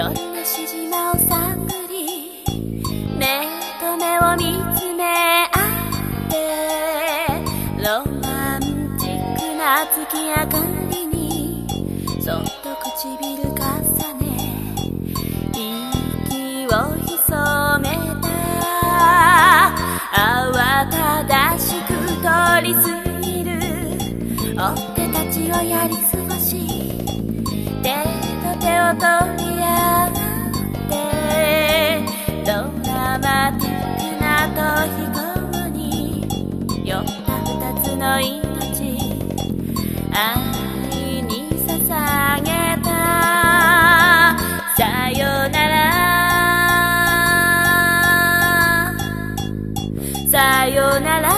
夜のしじまを探り、目と目を見つめ合って、ロマンチックな月明かりにそっと唇重ね、息を潜めた。慌ただしく通り過ぎる追っ手たちをやり過ごし、手と手を取り合ってドラマティックな逃避行に酔った二つの命、愛に捧げた。さよならさよなら、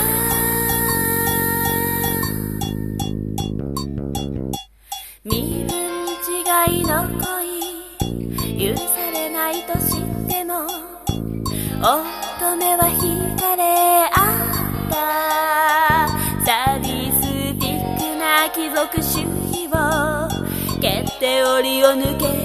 身分違いの恋、許されないと知っても乙女は惹かれ合った。サディスティックな貴族主義を蹴って檻を抜け